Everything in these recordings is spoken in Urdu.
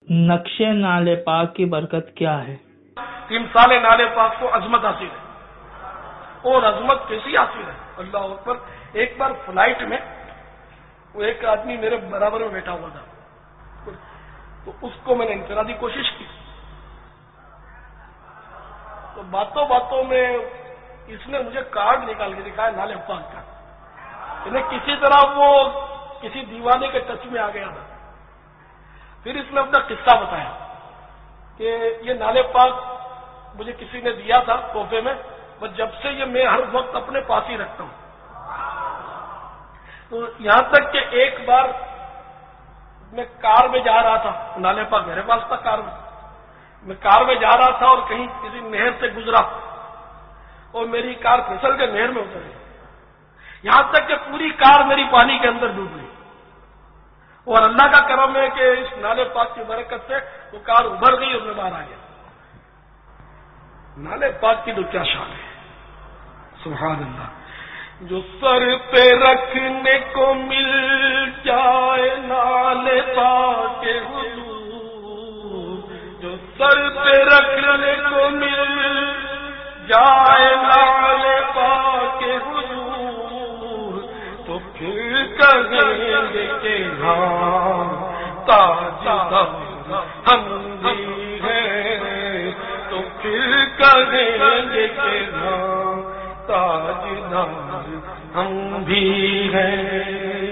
نقش نعل پاک کی برکت کیا ہے؟ تمثال نعل پاک کو عظمت حاصل ہے، اور عظمت کیسی حاصل ہے؟ اللہ اکبر. ایک بار فلائٹ میں وہ ایک آدمی میرے برابر میں بیٹھا ہوا تھا، تو اس کو میں نے انفرادی کوشش کی، تو باتوں باتوں میں اس نے مجھے کارڈ نکال کے دکھایا نعل پاک کا. انہیں کسی طرح وہ کسی دیوانے کے ٹچ میں آ گیا تھا. پھر اس نے اپنا قصہ بتایا کہ یہ نعل پاک مجھے کسی نے دیا تھا تحفے میں، بس جب سے یہ میں ہر وقت اپنے پاس ہی رکھتا ہوں. تو یہاں تک کہ ایک بار میں کار میں جا رہا تھا، نعل پاک میرے پاس تھا، میں کار میں جا رہا تھا اور کہیں کسی نہر سے گزرا اور میری کار پھسل کے نہر میں اتر گئی. یہاں تک کہ پوری کار میری پانی کے اندر ڈوب گئی، اور اللہ کا کرم ہے کہ اس نعل پاک کی برکت سے وہ کار ابھر گئی اور میں باہر آ گیا. نعل پاک کی تو کیا شان ہے، سبحان اللہ. جو سر پہ رکھنے کو مل جائے نعل پاک کے حضور، جو سر پہ رکھنے کو مل جائے نعل پاک کے حضور، تو پھر کہیں گے کہ ہاں تاجدار ہم بھی ہیں، تو پھر کہیں گے کہ ہاں تاجدار ہم بھی ہیں.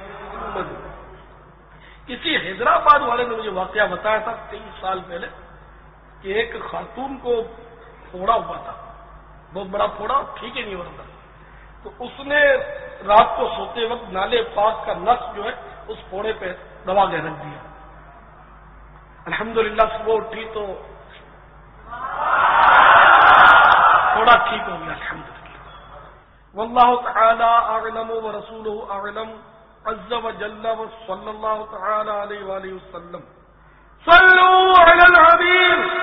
کسی حیدرآباد والے نے مجھے واقعہ بتایا تھا 23 سال پہلے کہ ایک خاتون کو پھوڑا ہوا تھا، بہت بڑا پھوڑا، ٹھیک ہی نہیں ہو رہا تھا. تو اس نے رات کو سوتے وقت نعل پاک کا نقش جو ہے اس پھوڑے پہ دبا کے رکھ دیا. الحمدللہ صبح اٹھی تو تھوڑا ٹھیک ہو گیا الحمدللہ. واللہ تعالی اعلم ورسولہ اعلم عز وجل وصلی اللہ تعالی علیہ وآلہ وسلم. صلوا علی الحبیب.